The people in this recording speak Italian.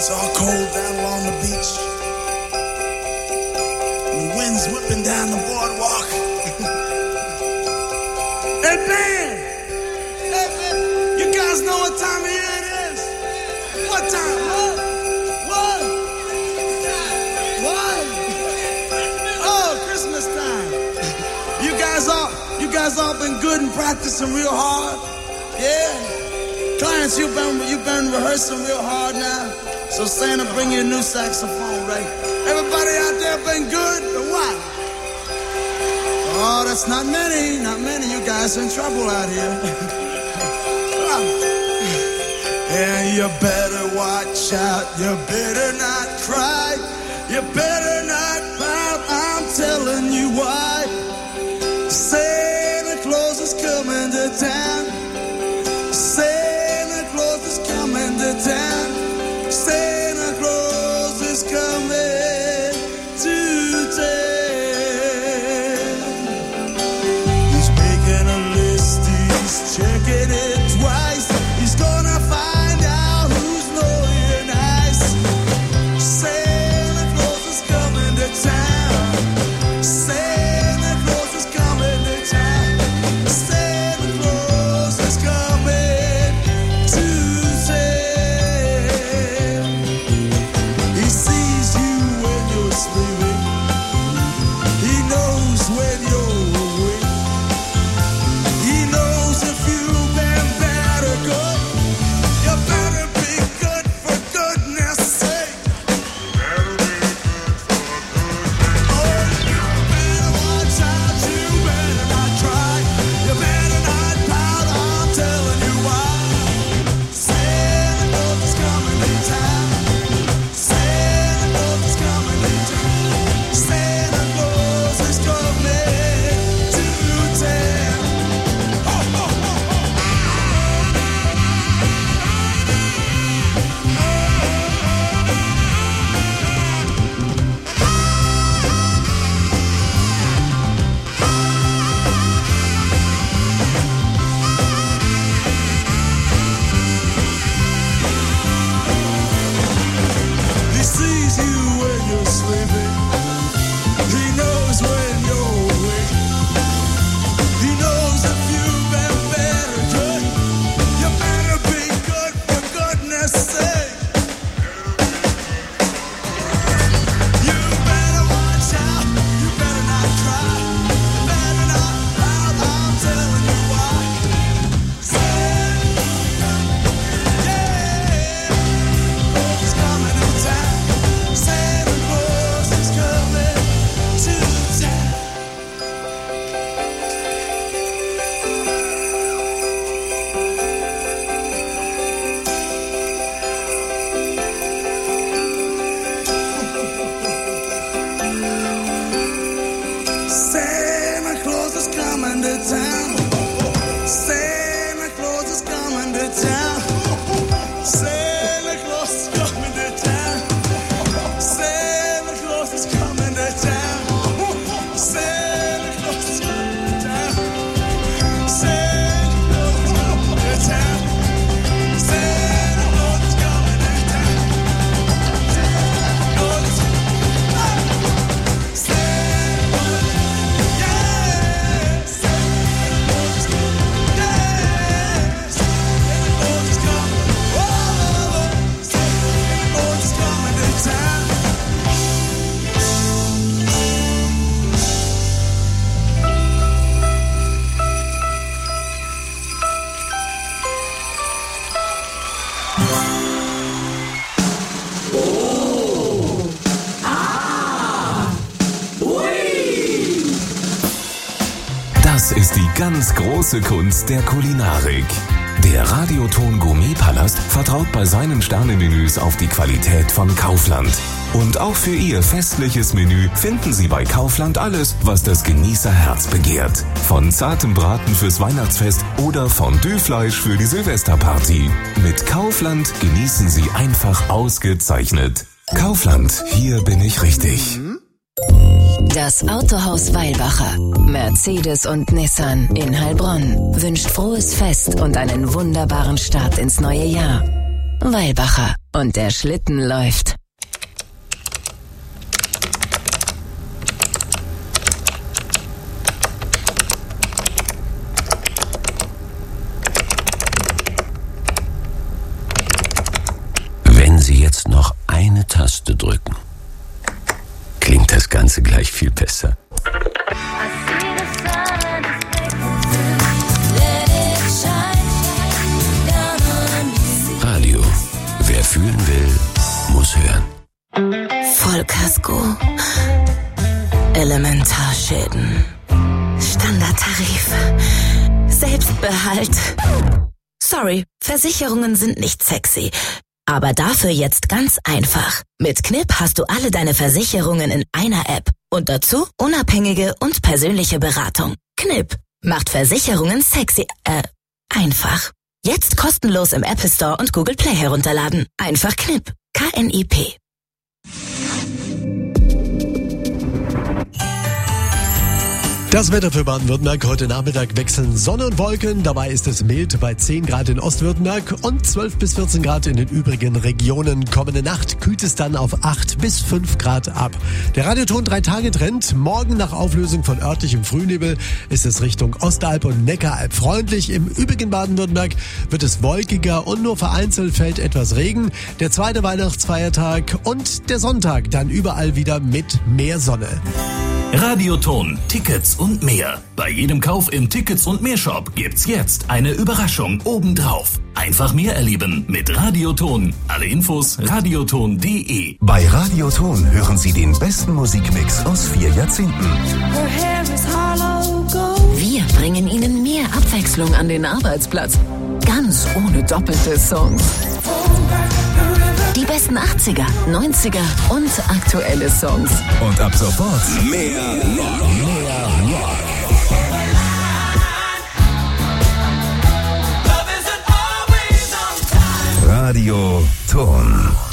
It's all cold down along the beach. And the wind's whipping down the boardwalk. Hey, man! You guys know what time of year it is? What time? What? Oh, Christmas time. You guys all been good and practicing real hard? Yeah? Clarence, you've been rehearsing real hard now. So Santa, bring you a new saxophone, right? Everybody out there been good, or what? Oh, that's not many. You guys in trouble out here. And you better watch out. You better not cry. You better not pout. I'm telling you why. Santa Claus is coming to town. Santa Claus is coming to town. Santa Claus is coming to town. He's making a list, he's checking it twice. He's gonna find out who's naughty and nice. Santa Claus is coming to town. Santa Claus is coming to town. Santa Claus is coming to town. He sees you when you're sleeping. He knows when you're awake. He knows if you've been bad or good. You better be good for goodness sake. Oh, you better watch out. You better not try. You better not pout. I'm telling you why. Santa Claus is coming to town. Santa Claus is coming to town. Santa Claus is coming to town. Ho, ho, ho, ho. He sees you when you're sleeping. He knows when you're awake. He knows if you've been bad or good. You better be good for goodness sake. You better watch out. You better not cry. You better not pout. I'm telling you why. Santa, yeah, Claus is coming to town. Santa Claus is coming to town. Santa Claus is coming to town. Santa Claus is coming to town. Santa Claus is coming to town. Santa Claus is coming to town. Santa Claus is coming to town. Santa Claus is coming to town. Santa Claus is coming to town. Santa Claus is Das ist die ganz große Kunst der Kulinarik. Der Radioton Gourmet-Palast vertraut bei seinen Sternenmenüs auf die Qualität von Kaufland. Und auch für Ihr festliches Menü finden Sie bei Kaufland alles, was das Genießerherz begehrt. Von zartem Braten fürs Weihnachtsfest oder Fondue-Fleisch für die Silvesterparty. Mit Kaufland genießen Sie einfach ausgezeichnet. Kaufland, hier bin ich richtig. Das Autohaus Weilbacher, Mercedes und Nissan in Heilbronn wünscht frohes Fest und einen wunderbaren Start ins neue Jahr. Weilbacher. und der Schlitten läuft. Wenn Sie jetzt noch eine Taste drücken, klingt das Ganze gleich viel besser. Radio. Wer fühlen will, muss hören. Vollkasko. Elementarschäden. Standardtarif. Selbstbehalt. Sorry, Versicherungen sind nicht sexy. Aber dafür jetzt ganz einfach. Mit Knip hast du alle deine Versicherungen in einer App. Und dazu unabhängige und persönliche Beratung. Knip macht Versicherungen sexy, einfach. Jetzt kostenlos im Apple Store und Google Play herunterladen. Einfach Knip. KNIP. Das Wetter für Baden-Württemberg. Heute Nachmittag wechseln Sonne und Wolken. Dabei ist es mild bei 10 Grad in Ostwürttemberg und 12 bis 14 Grad in den übrigen Regionen. Kommende Nacht kühlt es dann auf 8 bis 5 Grad ab. Der Radioton 3-Tage-Trend. Morgen nach Auflösung von örtlichem Frühnebel ist es Richtung Ostalb und Neckaralb freundlich. Im übrigen Baden-Württemberg wird es wolkiger und nur vereinzelt fällt etwas Regen. Der zweite Weihnachtsfeiertag und der Sonntag dann überall wieder mit mehr Sonne. Radioton, Tickets und mehr. Bei jedem Kauf im Tickets und mehr Shop gibt's jetzt eine Überraschung obendrauf. Einfach mehr erleben mit Radioton. Alle Infos radioton.de. Bei Radioton hören Sie den besten Musikmix aus 4 Jahrzehnten. Wir bringen Ihnen mehr Abwechslung an den Arbeitsplatz. Ganz ohne doppelte Songs. Die besten 80er, 90er und aktuelle Songs. Und ab sofort Mehr Rock. Radioton.